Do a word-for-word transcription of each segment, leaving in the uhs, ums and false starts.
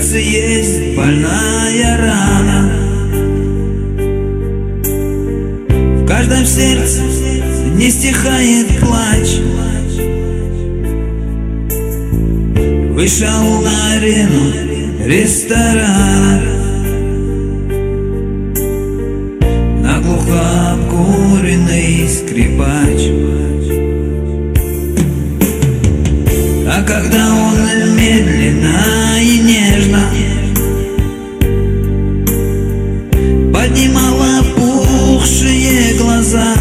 сердце есть больная рана. В каждом сердце не стихает плач. Вышел на арену ресторан, наглухо обкуренный скрипач. А когда он медленно и нежно поднимал опухшие глаза,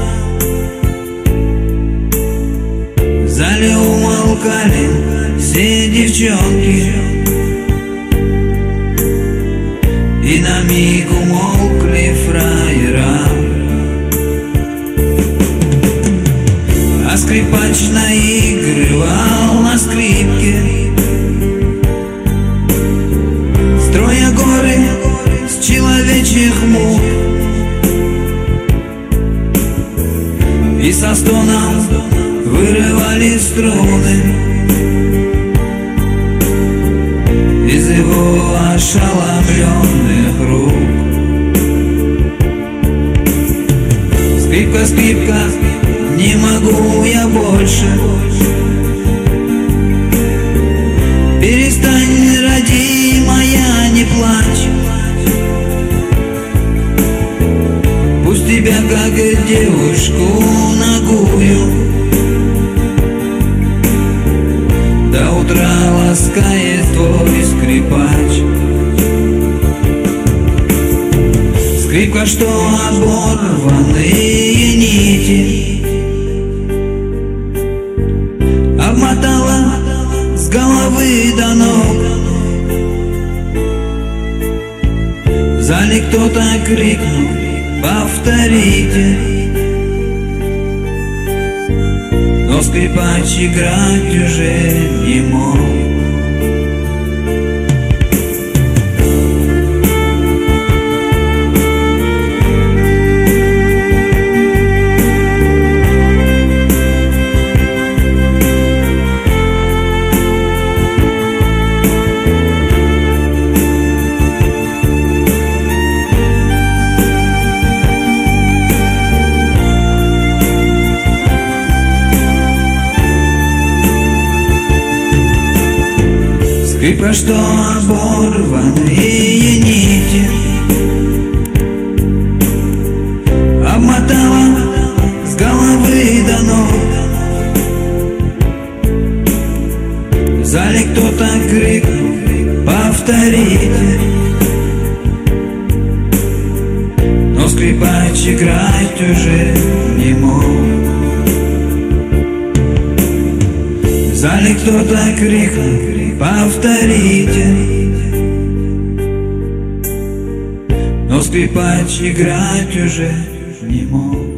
в зале умолкали все девчонки, и на миг умолкли фраера. А скрипач наигрывал на скрипке, строя горы с человечьих мук, и со стоном вырывали струны из его ошеломленных рук. Скрипка, скрипка, не могу я больше. Перестань, родимая, не плачь. Пусть тебя, как девушку нагую, до утра ласкает твой скрипач. Скрипка, что оборванные нити обмотала с головы до ног. В зале кто-то крикнул: повторите. Но скрипач играть уже не мог. Скрипка, что оборванные нити обмотала с головы до ног. В зале кто-то крикнул: повторите. Но скрипач играть уже не мог. В зале кто-то крикнул: повторите. Но скрипач играть уже не мог.